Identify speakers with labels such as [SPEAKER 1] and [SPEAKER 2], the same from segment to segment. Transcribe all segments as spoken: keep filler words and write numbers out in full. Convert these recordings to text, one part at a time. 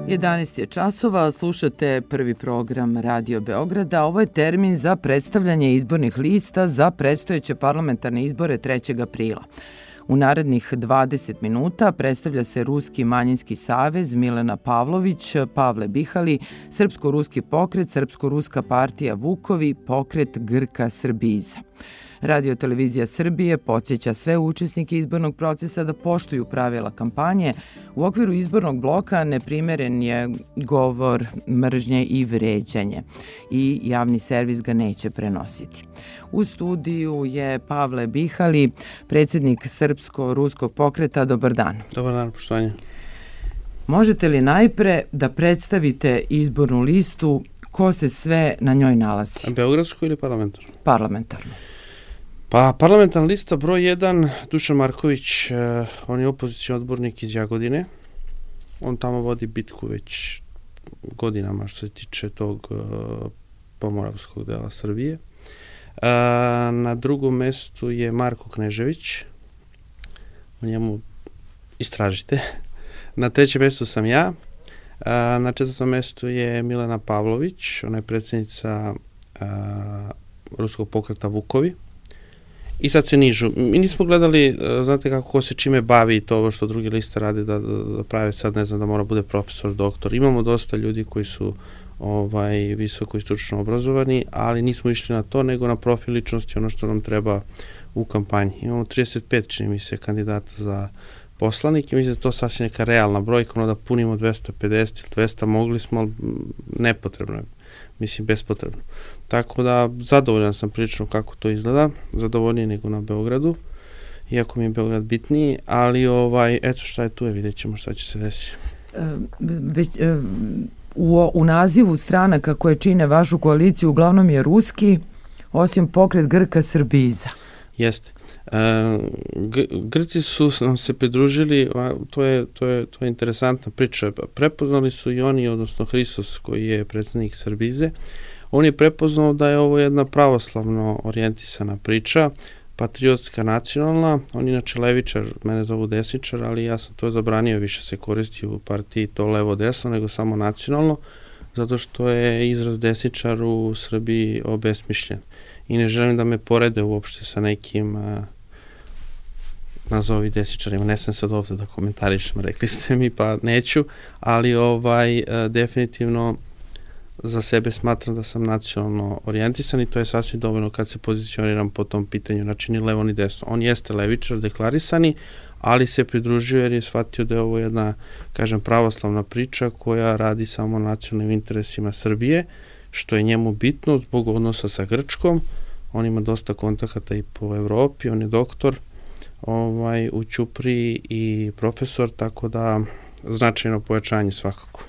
[SPEAKER 1] jedanaest je časova, slušate prvi program Radio Beograda. Ovo je termin za predstavljanje izbornih lista za predstojeće parlamentarne izbore trećeg aprila. U narednih dvadeset minuta predstavlja se Ruski manjinski savez, Milena Pavlović, Pavle Bihali, Srpsko-ruski pokret, Srpsko-ruska partija Vukovi, pokret Grka Srbiza. Radio televizija Srbije podsjeća sve učesnike izbornog procesa da poštuju pravila kampanje. U okviru izbornog bloka neprimeren je govor mržnje i vređanje i javni servis ga neće prenositi. U studiju je Pavle Bihali, predsjednik Srpsko-ruskog pokreta. Dobar dan.
[SPEAKER 2] Dobar dan, poštovanje.
[SPEAKER 1] Možete li najpre da predstavite izbornu listu, ko se sve na njoj nalazi?
[SPEAKER 2] Beogradsku ili parlamentarnu?
[SPEAKER 1] Parlamentarnu.
[SPEAKER 2] Pa parlamentarna lista broj jedan, Dušan Marković, eh, on je opozicijni odbornik iz Jagodine. On tamo vodi bitku već godinama što se tiče tog eh, pomoravskog dela Srbije. Eh, na drugom mestu je Marko Knežević, o njemu istražite. Na trećem mestu sam ja. Eh, na četvrtom mestu je Milena Pavlović, ona je predsjednica eh, Ruskog pokreta Vukovi. I sad se nižu. Mi nismo gledali, znate kako ko se čime bavi i to ovo što drugi liste rade da, da prave sad, ne znam, da mora bude profesor, doktor. Imamo dosta ljudi koji su ovaj, visoko i stručno obrazovani, ali nismo išli na to, nego na profil ličnosti, ono što nam treba u kampanji. Imamo trideset pet, čini mi se, kandidata za poslanike. Mislim da je to sasvim neka realna brojka, ono da punimo dvesta pedeset ili dvesta, mogli smo, ali nepotrebno je. Mislim, bespotrebno. Tako da, zadovoljan sam prilično kako to izgleda, zadovoljniji nego na Beogradu, iako mi je Beograd bitniji, ali ovaj, eto šta je tu, je, vidjet ćemo šta će se desiti.
[SPEAKER 1] E, već, e, u, u nazivu stranaka koje čine vašu koaliciju uglavnom je ruski, osim pokret Grka Srbiza.
[SPEAKER 2] Jeste. E, Grci su nam se pridružili, to je, to je, to je interesantna priča. Prepoznali su i oni, odnosno Hristos koji je predsjednik Srbize, on je prepoznao da je ovo jedna pravoslavno orijentisana priča, patriotska, nacionalna. On je inače levičar, mene zovu desničar, ali ja sam to zabranio, više se koristi u partiji to levo-desno, nego samo nacionalno, zato što je izraz desničar u Srbiji obesmišljen. I ne želim da me porede uopšte sa nekim uh, nazovi desničarima. Ne sam sad ovdje da komentarišem, rekli ste mi, pa neću, ali ovaj uh, definitivno za sebe smatram da sam nacionalno orijentisan i to je sasvim dovoljno kad se pozicioniram po tom pitanju, znači ni levo ni desno. On jeste levičar, deklarisani, ali se pridružio jer je shvatio da je ovo jedna, kažem, pravoslavna priča koja radi samo nacionalnim interesima Srbije, što je njemu bitno zbog odnosa sa Grčkom. On ima dosta kontakata i po Evropi, on je doktor ovaj, u Ćupriji i profesor, tako da značajno pojačanje svakako.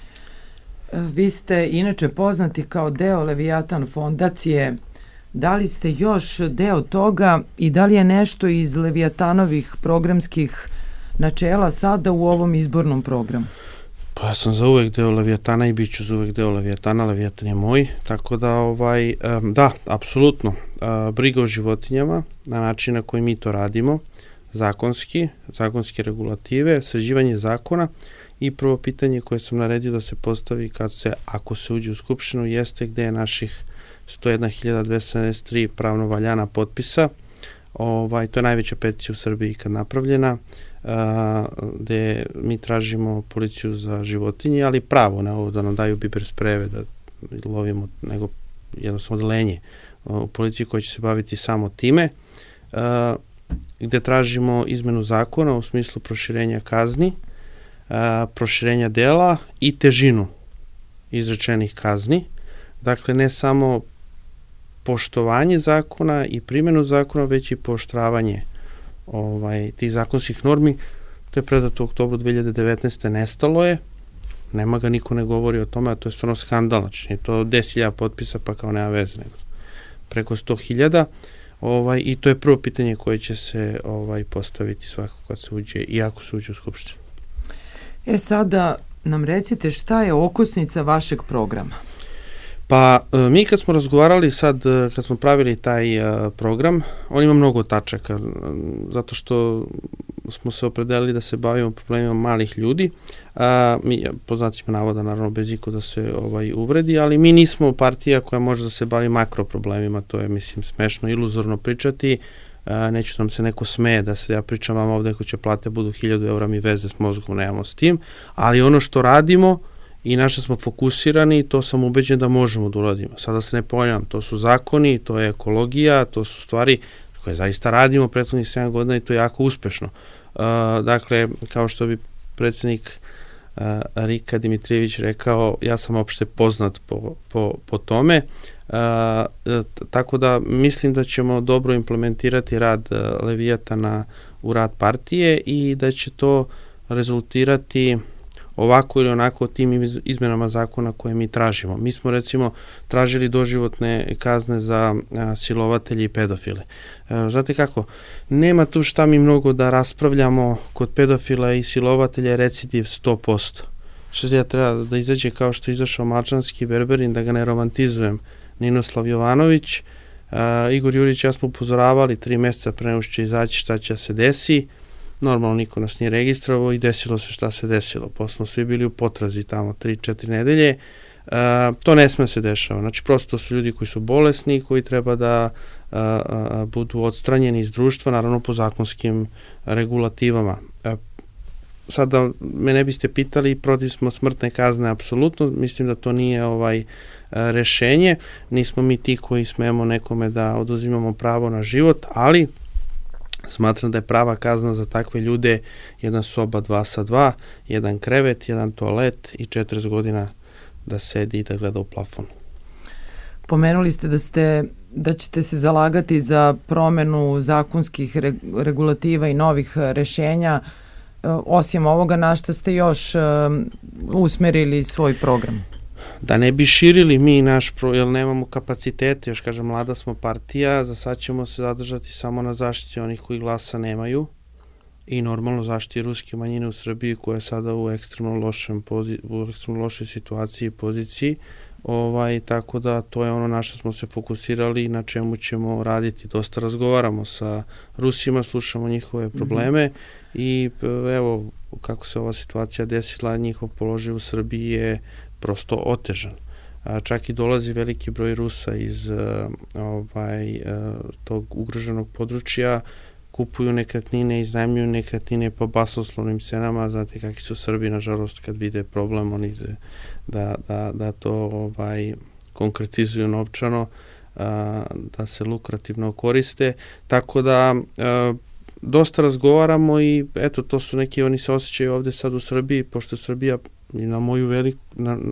[SPEAKER 1] Vi ste inače poznati kao deo Leviatan fondacije. Da li ste još deo toga i da li je nešto iz Leviatanovih programskih načela sada u ovom izbornom programu?
[SPEAKER 2] Pa ja sam za uvek deo Leviatana i bit ću za uvek deo Leviatana, Leviatan je moj, tako da, ovaj, da, apsolutno, briga o životinjama na način na koji mi to radimo, zakonski, zakonske regulative, sređivanje zakona i prvo pitanje koje sam naredio da se postavi kad se, ako se uđe u Skupštinu, jeste gde je naših sto jedna hiljada dvesta sedamdeset tri pravno valjana potpisa. Ovaj, to je najveća peticija u Srbiji kad napravljena, Uh, gde mi tražimo policiju za životinje, ali pravo, ne ovo da nam daju biber sprejeve da lovimo, nego jednostavno odelenje u policiji koja će se baviti samo time, uh, gde tražimo izmenu zakona u smislu proširenja kazni, uh, proširenja dela i težinu izrečenih kazni. Dakle, ne samo poštovanje zakona i primjenu zakona, već i pooštravanje ovaj, tih zakonskih normi. To je predato u oktobru dve hiljade devetnaeste. Nestalo je, nema ga, niko ne govori o tome, a to je stvarno skandal, znači je to deset hiljada potpisa, pa kao nema veze, nego preko sto hiljada, ovaj, i to je prvo pitanje koje će se ovaj, postaviti svakako kad se uđe, i ako se uđe u Skupštinu.
[SPEAKER 1] E sada nam recite šta je okosnica vašeg programa?
[SPEAKER 2] Pa mi kad smo razgovarali sad, kad smo pravili taj program, on ima mnogo tačaka, zato što smo se opredelili da se bavimo problemima malih ljudi. A, mi, po znacima navoda, naravno, bez iko da se ovaj, uvredi, ali mi nismo partija koja može da se bavi makro problemima, to je, mislim, smešno, iluzorno pričati. A, neću da nam se neko smeje da se ja pričam vam ovde ako će plate budu hiljadu eura, mi veze s mozgom nemamo s tim, ali ono što radimo i naše smo fokusirani, to sam ubeđen da možemo da uradimo. Sada se ne ponavljam, to su zakoni, to je ekologija, to su stvari koje zaista radimo prethodnih sedam godina i to je jako uspešno. Uh, dakle, kao što bi predsjednik uh, Rika Dimitrijević rekao, ja sam opšte poznat po, po, po tome, uh, tako da mislim da ćemo dobro implementirati rad uh, Levijatana u rad partije i da će to rezultirati ovako ili onako tim izmenama zakona koje mi tražimo. Mi smo recimo tražili doživotne kazne za a, silovatelje i pedofile. E, znate kako, nema tu šta mi mnogo da raspravljamo, kod pedofila i silovatelja je recidiv sto posto. Što ja treba da izađe kao što je izašao Malčanski Berberin, da ga ne romantizujem, Ninoslav Jovanović, a, Igor Jurić, ja smo upozoravali tri meseca pre nego što će izaći šta će se desi. Normalno niko nas nije registrovao i desilo se šta se desilo. Posle smo svi bili u potrazi tamo tri četiri nedelje. Uh, to ne sme se dešava. Znači, prosto su ljudi koji su bolesni, koji treba da uh, uh, budu odstranjeni iz društva, naravno po zakonskim regulativama. Uh, sada me ne biste pitali, protiv smo smrtne kazne, apsolutno. Mislim da to nije ovaj uh, rešenje. Nismo mi ti koji smemo nekome da oduzimamo pravo na život, ali smatram da je prava kazna za takve ljude jedna soba dva sa dva, jedan krevet, jedan toalet i četrdeset godina da sedi i da gleda u plafon.
[SPEAKER 1] Pomenuli ste da ste da ćete se zalagati za promenu zakonskih regulativa i novih rešenja. Osim ovoga, na šta ste još usmerili svoj program?
[SPEAKER 2] Da ne bi širili mi naš, pro, jer nemamo kapacitete, još kažem, mlada smo partija, za sad ćemo se zadržati samo na zaštiti onih koji glasa nemaju i normalno zaštiti ruske manjine u Srbiji koja je sada u ekstremno lošem pozi, u ekstremno lošoj situaciji i poziciji, ovaj, tako da to je ono na što smo se fokusirali i na čemu ćemo raditi. Dosta razgovaramo sa Rusima, slušamo njihove probleme mm-hmm. i evo kako se ova situacija desila, njihov položaj u Srbiji je prosto otežan. A, čak i dolazi veliki broj Rusa iz uh, ovaj, uh, tog ugroženog područja, kupuju nekretnine, iznajmljuju nekretnine po basnoslovnim cenama. Znate kakvi su Srbi, nažalost, kad vide problem, oni da, da, da to ovaj, konkretizuju novčano, uh, da se lukrativno koriste. Tako da uh, dosta razgovaramo i eto, to su neki, oni se osjećaju ovde sad u Srbiji, pošto Srbija i na moju veliku, na, na,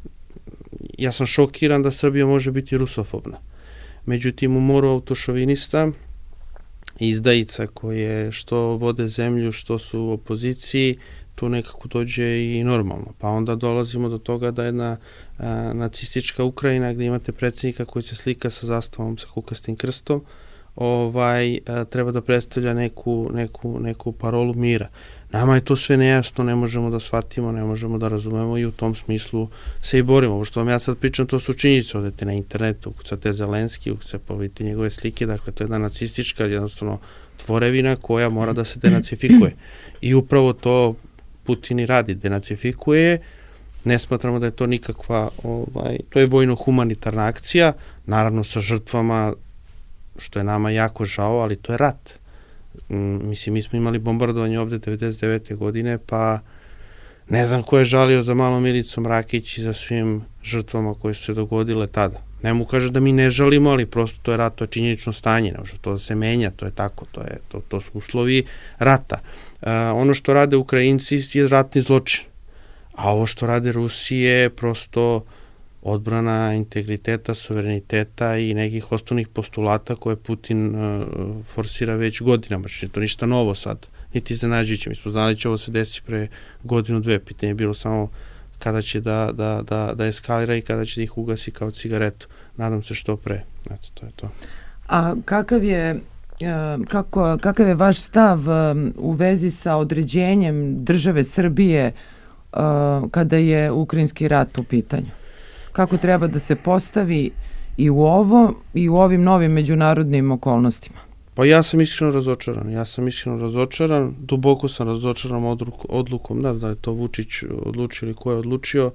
[SPEAKER 2] ja sam šokiran da Srbija može biti rusofobna. Međutim, u moru autošovinista, izdajica koje što vode zemlju, što su u opoziciji, tu nekako dođe i normalno. Pa onda dolazimo do toga da jedna a, nacistička Ukrajina gde imate predsjednika koji se slika sa zastavom sa kukastim krstom, ovaj, a, treba da predstavlja neku, neku, neku parolu mira. Nama je to sve nejasno, ne možemo da shvatimo, ne možemo da razumemo i u tom smislu se i borimo. Ovo što vam ja sad pričam, to su činjenice, odete na internetu, ukucate Zelenski, ukucate povite njegove slike, dakle to je jedna nacistička jednostavno tvorevina koja mora da se denacifikuje. I upravo to Putin i radi, denacifikuje, ne smatramo da je to nikakva, ovaj, to je vojno-humanitarna akcija, naravno sa žrtvama, što je nama jako žao, ali to je rat. Mislim, mi smo imali bombardovanje ovde devedeset devete godine, pa ne znam ko je žalio za malom Milicom Rakić i za svim žrtvama koje su se dogodile tada. Ne mu kaže da mi ne žalimo, ali prosto to je rat, to je činjenično stanje, ne može to da se menja, to je tako, to, je, to, to su uslovi rata. Uh, ono što rade Ukrajinci je ratni zločin, a ovo što rade Rusije je prosto odbrana integriteta, suvereniteta i nekih osnovnih postulata koje Putin uh, forsira već godinama. Znači, to ništa novo sad, niti iznenađujuće. Mi smo znali će ovo se desi pre godinu, dve. Pitanje je bilo samo kada će da, da, da, da eskalira i kada će da ih ugasi kao cigaretu. Nadam se što pre. Eto, to je to.
[SPEAKER 1] A kakav je, kako, kakav je vaš stav u vezi sa određenjem države Srbije kada je ukrajinski rat u pitanju? Kako treba da se postavi i u ovo i u ovim novim međunarodnim okolnostima?
[SPEAKER 2] Pa ja sam iskreno razočaran, ja sam iskreno razočaran, duboko sam razočaran odlukom, odlukom, da, da je to Vučić odlučio ili ko je odlučio,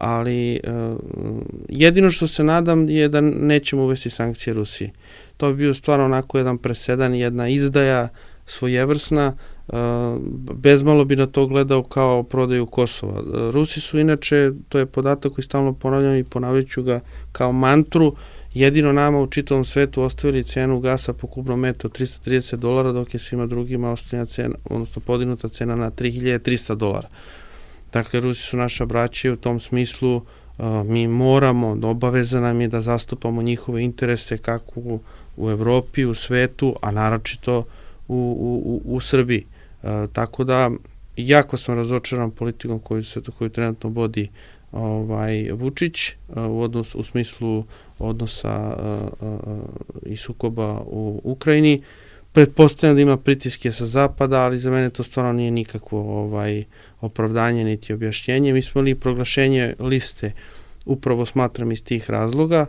[SPEAKER 2] ali uh, jedino što se nadam je da nećemo uvesti sankcije Rusiji. To bi bio stvarno onako jedan presedan, jedna izdaja svojevrsna, uh, bezmalo bi na to gledao kao prodaju Kosova. Uh, Rusi su inače, to je podatak koji stalno ponavljam i ponavljat ću ga kao mantru, jedino nama u čitavom svetu ostavili cenu gasa po kubnom metru trista trideset dolara, dok je svima drugima ostavljena cena, odnosno podignuta cena na tri hiljade trista dolara. Dakle, Rusi su naša braća i u tom smislu uh, mi moramo, obaveza nam je da zastupamo njihove interese kako u, u Evropi, u svetu, a naročito u, u, u Srbiji. Uh, tako da, jako sam razočaran politikom koju, se, koju trenutno vodi ovaj, Vučić uh, u, odnos, u smislu odnosa uh, uh, i sukoba u Ukrajini. Pretpostavljam da ima pritiske sa zapada, ali za mene to stvarno nije nikakvo ovaj, opravdanje niti objašnjenje. Mi smo li proglašenje liste upravo smatram iz tih razloga.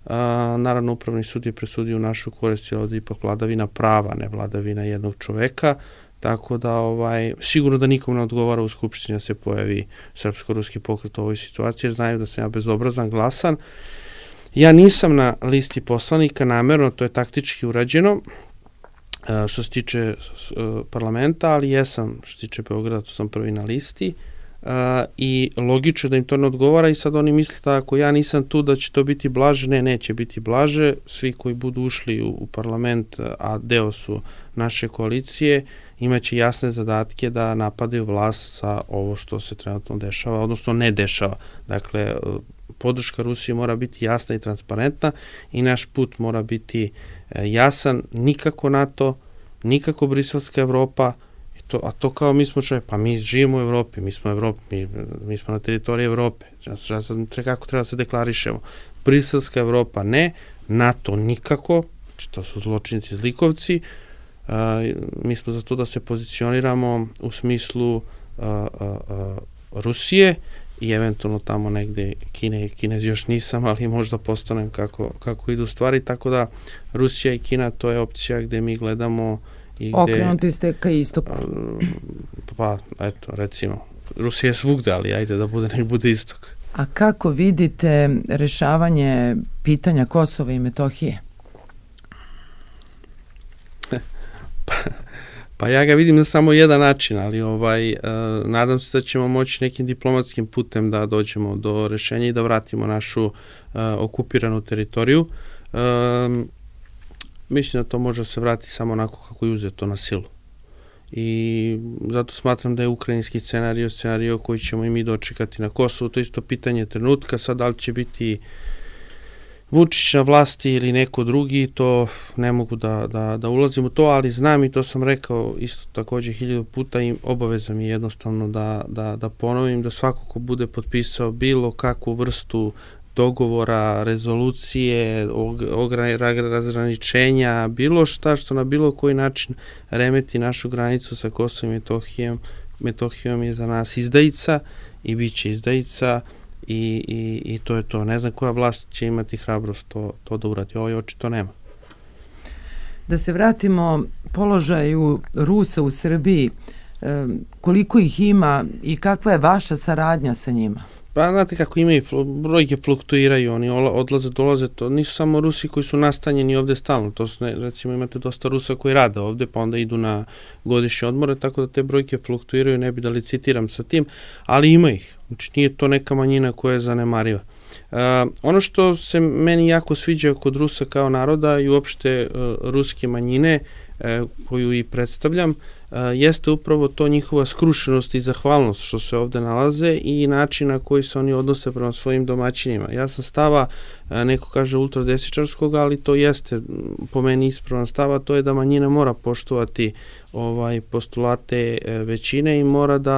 [SPEAKER 2] A, naravno, upravni sud je presudio u našu korist, jer ovde ipak vladavina prava, ne vladavina jednog čoveka, tako da ovaj, sigurno da nikom ne odgovara u Skupštini da se pojavi srpsko-ruski pokret u ovoj situaciji, jer znaju da sam ja bezobrazan, glasan. Ja nisam na listi poslanika namerno, to je taktički urađeno, što se tiče parlamenta, ali jesam što se tiče Beograda, tu sam prvi na listi uh, i logično da im to ne odgovara i sad oni misle da ako ja nisam tu da će to biti blaže, ne, neće biti blaže, svi koji budu ušli u, u parlament, a deo su naše koalicije, imaće jasne zadatke da napadaju vlast za ovo što se trenutno dešava, odnosno ne dešava. Dakle, podrška Rusiji mora biti jasna i transparentna i naš put mora biti jasan, nikako NATO, nikako briselska Evropa, to, a to kao mi smo čovjek, pa mi živimo u Evropi, mi smo Evropi, mi, mi smo na teritoriji Evrope, kako treba se deklarišemo. Briselska Evropa ne, NATO nikako, to su zločinci, zlikovci, uh, mi smo za to da se pozicioniramo u smislu uh, uh, uh, Rusije i eventualno tamo negde Kine, Kinez još nisam, ali možda postanem kako, kako idu stvari, tako da Rusija i Kina to je opcija gde mi gledamo i gde...
[SPEAKER 1] Okrenuti ste ka istoku.
[SPEAKER 2] Pa, eto, recimo, Rusija je svugde, ali ajde da bude, nek bude istok.
[SPEAKER 1] A kako vidite rešavanje pitanja Kosova i Metohije?
[SPEAKER 2] pa, Pa ja ga vidim na samo jedan način, ali ovaj, uh, nadam se da ćemo moći nekim diplomatskim putem da dođemo do rešenja i da vratimo našu uh, okupiranu teritoriju. Um, mislim da to može se vratiti samo onako kako je uzeto na silu. I zato smatram da je ukrajinski scenario scenario koji ćemo i mi dočekati na Kosovu. To je isto pitanje trenutka, sad da li će biti Vučić na vlasti ili neko drugi, to ne mogu da, da, da ulazim u to, ali znam i to sam rekao isto takođe hiljadu puta i obaveza mi je jednostavno da, da, da ponovim da svako ko bude potpisao bilo kakvu vrstu dogovora, rezolucije, razgraničenja, bilo šta što na bilo koji način remeti našu granicu sa Kosovom i Metohijom, Metohijom je za nas izdajica i bit će izdajica. I, i, i to je to. Ne znam koja vlast će imati hrabrost to, to da uradi. Ovo je očito nema.
[SPEAKER 1] Da se vratimo položaju Rusa u Srbiji, koliko ih ima i kakva je vaša saradnja sa njima?
[SPEAKER 2] Pa znate kako imaju, brojke fluktuiraju, oni odlaze, dolaze, to nisu samo Rusi koji su nastanjeni ovde stalno, to su, ne, recimo imate dosta Rusa koji rade ovde, pa onda idu na godišnje odmore, tako da te brojke fluktuiraju, ne bi da licitiram sa tim, ali ima ih, znači nije to neka manjina koja je zanemariva. Uh, ono što se meni jako sviđa kod Rusa kao naroda i uopšte uh, ruske manjine, uh, koju i predstavljam, uh, jeste upravo to njihova skrušenost i zahvalnost što se ovde nalaze i način na koji se oni odnose prema svojim domaćinima. Ja sam stava, uh, neko kaže ultradesničarskog, ali to jeste po meni ispravan stava, to je da manjina mora poštovati ovaj postulate uh, većine i mora da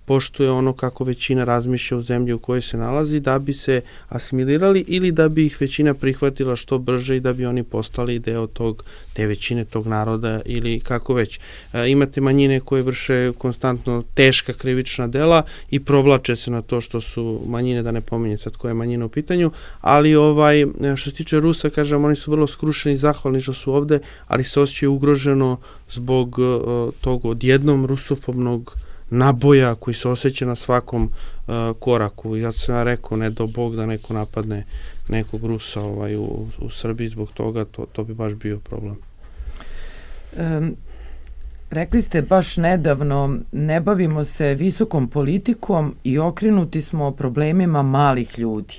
[SPEAKER 2] poštuje ono kako većina razmišlja u zemlji u kojoj se nalazi, da bi se asimilirali ili da bi ih većina prihvatila što brže i da bi oni postali deo tog, te većine tog naroda ili kako već. E, imate manjine koje vrše konstantno teška krivična dela i provlače se na to što su manjine, da ne pominjem sad koja je manjina u pitanju, ali ovaj, što se tiče Rusa, kažem, oni su vrlo skrušeni i zahvalni što su ovde, ali se osjećaju ugroženo zbog uh, tog odjednom rusofobnog naboja koji se osjeća na svakom uh, koraku. I zato sam ja rekao, ne do Bog da neko napadne nekog Rusa ovaj, u, u Srbiji zbog toga, to, to bi baš bio problem.
[SPEAKER 1] Um, rekli ste baš nedavno, ne bavimo se visokom politikom i okrenuti smo problemima malih ljudi.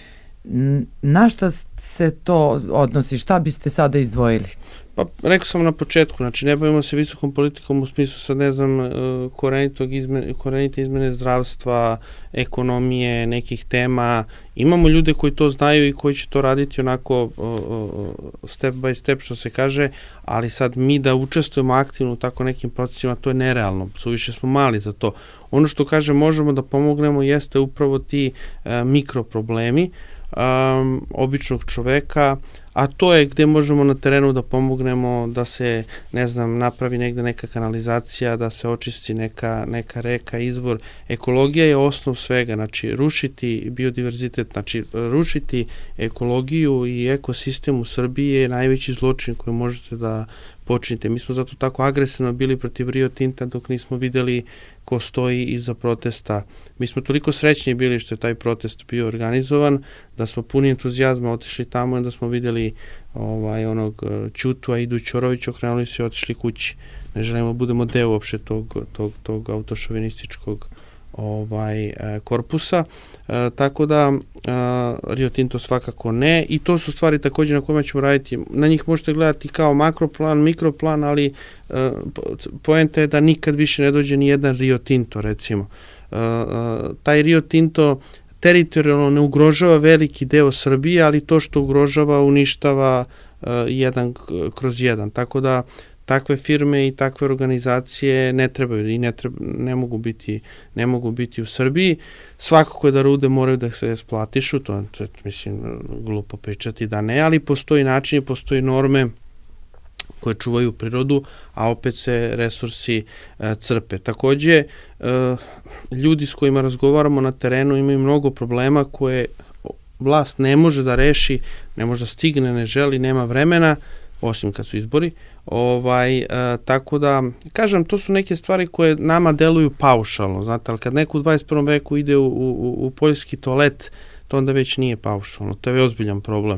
[SPEAKER 1] Na šta se to odnosi? Šta biste sada izdvojili?
[SPEAKER 2] Pa, rekao sam na početku, znači ne bavimo se visokom politikom u smislu sad ne znam korenitog izmene, korenite izmene zdravstva, ekonomije, nekih tema. Imamo ljude koji to znaju i koji će to raditi onako step by step što se kaže, ali sad mi da učestvujemo aktivno u tako nekim procesima, to je nerealno, suviše smo mali za to. Ono što kaže možemo da pomognemo jeste upravo ti mikroproblemi Um, običnog čoveka, a to je gde možemo na terenu da pomognemo da se, ne znam, napravi negde neka kanalizacija, da se očisti neka, neka reka, izvor. Ekologija je osnov svega, znači rušiti biodiverzitet, znači rušiti ekologiju i ekosistem u Srbiji je najveći zločin koji možete da počinite. Mi smo zato tako agresivno bili protiv Rio Tinta dok nismo videli ko stoji iza protesta. Mi smo toliko srećni bili što je taj protest bio organizovan, da smo puni entuzijazma otišli tamo i da smo videli ovaj, onog Ćutu, a Idu Ćorović, okrenuli se i otišli kući. Ne želimo budemo deo uopšte tog, tog, tog autošovinističkog ovaj korpusa, e, tako da e, Rio Tinto svakako ne i to su stvari takođe na kojima ćemo raditi. Na njih možete gledati kao makroplan, mikroplan, ali e, poenta je da nikad više ne dođe ni jedan Rio Tinto, recimo. E, e, taj Rio Tinto teritorijalno ne ugrožava veliki deo Srbije, ali to što ugrožava uništava e, jedan kroz jedan, tako da takve firme i takve organizacije ne trebaju i ne, treba, ne, mogu biti, ne mogu biti u Srbiji. Svakako da rude moraju da se esplatišu, to, to je, mislim, glupo pričati da ne, ali postoji način, postoji norme koje čuvaju prirodu, a opet se resursi e, crpe. Takođe, e, ljudi s kojima razgovaramo na terenu imaju mnogo problema koje vlast ne može da reši, ne može da stigne, ne želi, nema vremena, osim kad su izbori. Ovaj, e, tako da, kažem, to su neke stvari koje nama deluju paušalno, znate, ali kad neko u dvadeset prvom veku ide u, u, u poljski toalet, to onda već nije paušalno, to je ozbiljan problem.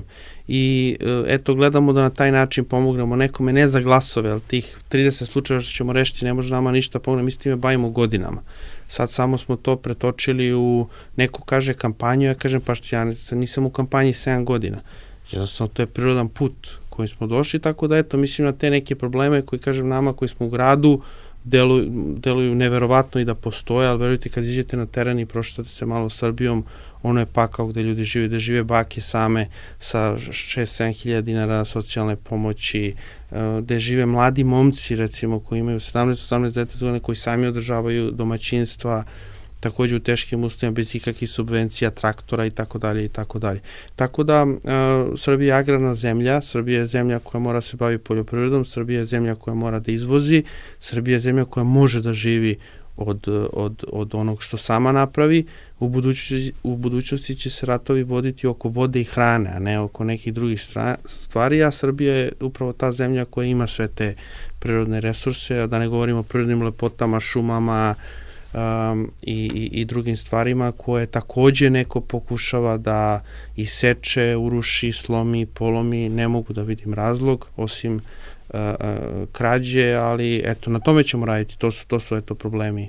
[SPEAKER 2] I e, eto, gledamo da na taj način pomognemo nekome, ne za glasove, ali tih trideset slučajeva što ćemo rešiti ne može nama ništa pomoći, mi s time bavimo godinama. Sad samo smo to pretočili u, neko kaže kampanju, ja kažem pa što ja nisam u kampanji sedam godina. Jednostavno, to je prirodan put kojim smo došli, tako da eto, mislim na te neke probleme koji, kažem, nama koji smo u gradu, deluju, deluju neverovatno i da postoje, ali verujte, kad iđete na teren i prošetate se malo Srbijom, ono je pakao gde ljudi žive, gde žive bake same sa šest sedam hiljada dinara socijalne pomoći, gde žive mladi momci, recimo, koji imaju sedamnaest osamnaest deset godina, koji sami održavaju domaćinstva, takođe u teškim uslovima, bez ikakvih subvencija, traktora i tako dalje i tako dalje. Tako da uh, Srbija je agrarna zemlja, Srbija je zemlja koja mora se bavi poljoprivredom, Srbija je zemlja koja mora da izvozi, Srbija je zemlja koja može da živi od, od, od onog što sama napravi. U budućnosti, u budućnosti će se ratovi voditi oko vode i hrane, a ne oko nekih drugih stvari, a Srbija je upravo ta zemlja koja ima sve te prirodne resurse, a da ne govorimo o prirodnim lepotama, šumama, Um, i, i, i drugim stvarima koje takođe neko pokušava da iseče, uruši, slomi, polomi, ne mogu da vidim razlog osim uh, uh, krađe, ali eto, na tome ćemo raditi, to su, to su eto problemi.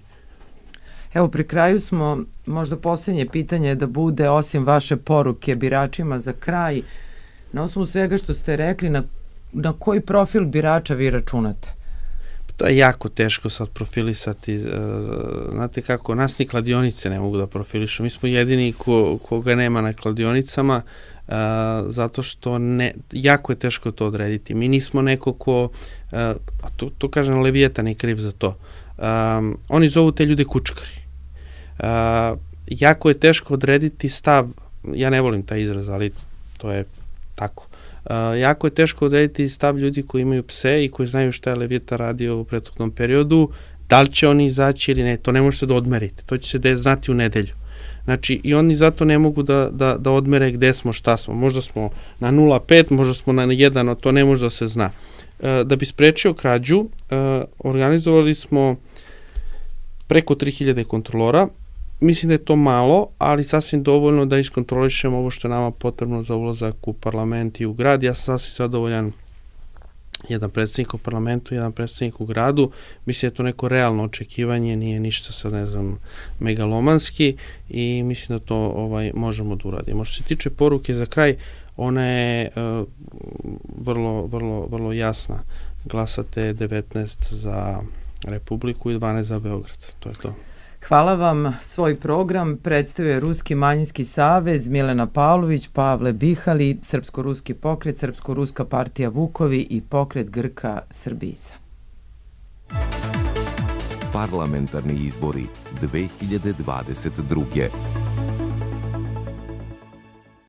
[SPEAKER 1] Evo, pri kraju smo, možda posljednje pitanje da bude, osim vaše poruke biračima za kraj, na osnovu svega što ste rekli, na, na koji profil birača vi računate?
[SPEAKER 2] To je jako teško sad profilisati, znate kako, nas ni kladionice ne mogu da profilišu, mi smo jedini ko, koga nema na kladionicama, zato što ne, jako je teško to odrediti. Mi nismo neko ko, a to, to kažem, Levijetan je kriv za to, um, oni zovu te ljude kučkari. jako je teško odrediti stav, ja ne volim taj izraz, ali to je tako. Uh, jako je teško odrediti stav ljudi koji imaju pse i koji znaju šta je Leviatan radio u prethodnom periodu, da li će oni izaći ili ne, to ne možete da odmerite, to će se de, znati u nedelju. Znači, i oni zato ne mogu da, da, da odmere gde smo, šta smo. Možda smo na nula zarez pet, možda smo na jedan, to ne može da se zna. Uh, da bi sprečio krađu, uh, organizovali smo preko tri hiljade kontrolora. Mislim da je to malo, ali sasvim dovoljno da iskontrolišemo ovo što je nama potrebno za ulazak u parlament i u grad. Ja sam sasvim zadovoljan, jedan predstavnik u parlamentu, jedan predstavnik u gradu. Mislim da je to neko realno očekivanje, nije ništa sad, ne znam, megalomanski i mislim da to ovaj, možemo da uradimo. Što se tiče poruke za kraj, ona je uh, vrlo, vrlo, vrlo jasna. Glasate devetnaest za Republiku i dvanaest za Beograd. To je to.
[SPEAKER 1] Hvala vam. Svoj program predstavio Ruski manjinski savez, Milena Pavlović, Pavle Bihali, Srpsko-ruski pokret, Srpsko-ruska partija Vukovi i pokret Grka Srbisa.
[SPEAKER 3] Parlamentarni izbori dve hiljade dvadeset druge.